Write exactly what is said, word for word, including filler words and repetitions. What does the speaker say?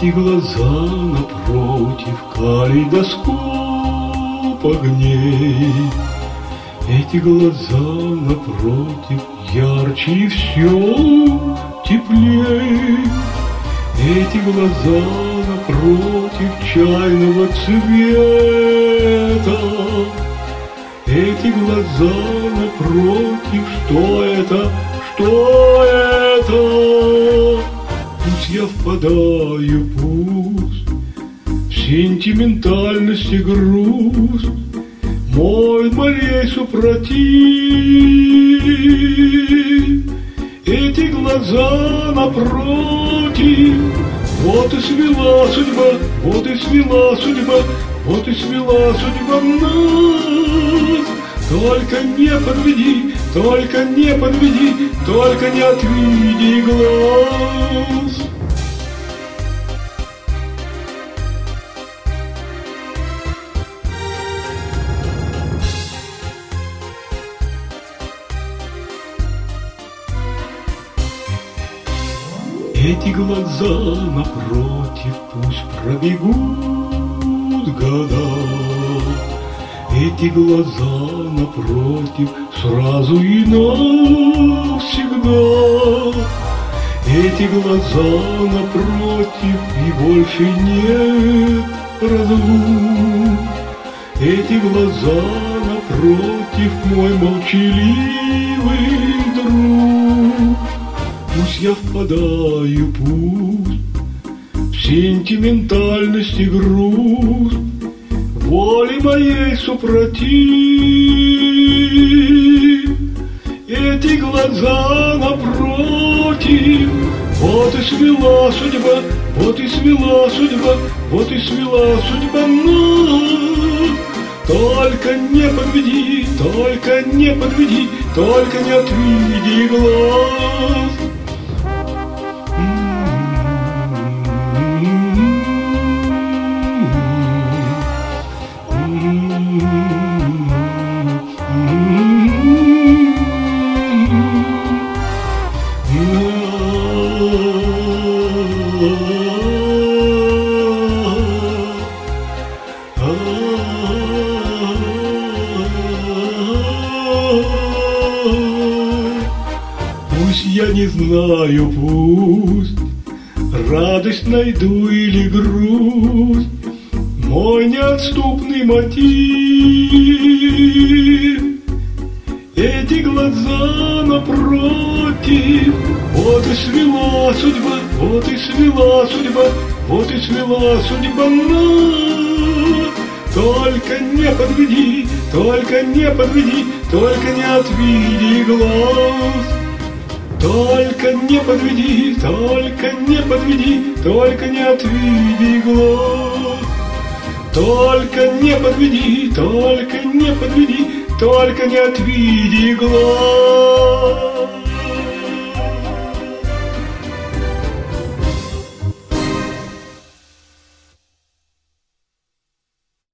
Эти глаза напротив калейдоскоп огней, эти глаза напротив ярче и все теплей, эти глаза напротив чайного цвета, эти глаза напротив, что это, что это? Пусть я впадаю, пусть в сентиментальность и грусть мой морей супротив. Эти глаза напротив, вот и свела судьба, вот и свела судьба, вот и свела судьба нас. Только не подведи, только не подведи, только не отведи глаз. Эти глаза напротив пусть пробегут года, эти глаза напротив сразу и навсегда, эти глаза напротив и больше нет разлук, эти глаза напротив мой молчаливый друг. Пусть я впадаю, пусть в сентиментальность и грусть воли моей супротив. Эти глаза напротив, вот и свела судьба, вот и свела судьба, вот и свела судьба нас. Только не подведи, только не подведи, только не отведи глаз. Пусть я не знаю, пусть радость найду или грусть, мой неотступный мотив. Эти глаза напротив, вот и свела судьба, вот и свела судьба, вот и свела судьба нас. Только не подведи, только не подведи, только не отведи глаз. Только не подведи, только не подведи, только не отведи глаз. Только не подведи, только не подведи, только не отведи глаз.